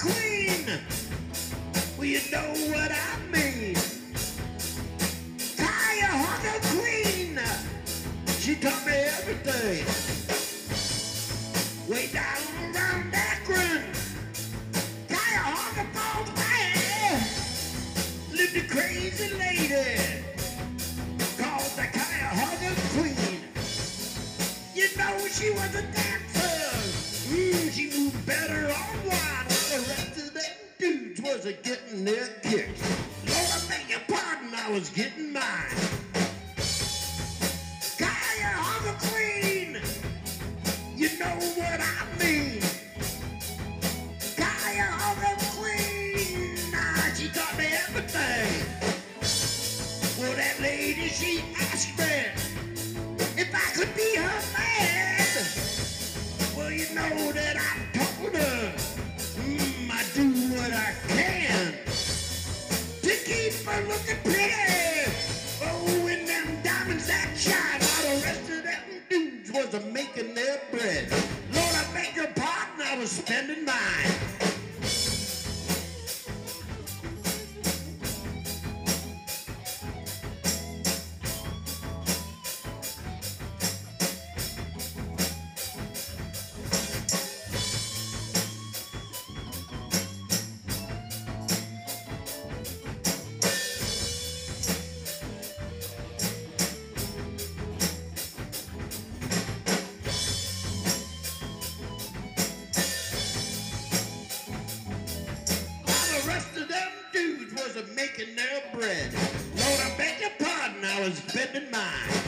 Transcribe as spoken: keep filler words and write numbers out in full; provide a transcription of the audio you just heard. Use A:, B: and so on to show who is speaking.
A: queen. Well, you know what I mean. Cuyahoga queen. She taught me everything. Way down around Akron, Cuyahoga Falls, man, lived a crazy lady called the Cuyahoga Queen. You know she was a dancer. Mm, she moved better on one. The rest of them dudes was a getting their kicks. Lord, I beg your pardon, I was getting mine. Cuyahoga Queen. You know what I mean. Cuyahoga Queen. Nah, she taught me everything. Well, that lady, she asked me if I could be her man. Well, you know that I told her, mm, I do what I can to keep her looking pretty. Oh, and them diamonds that shine. While the rest of them dudes was a making their bread. Lord, I beg your pardon, I was spending mine. The rest of them dudes was a making their bread. Lord, I beg your pardon, I was spending mine.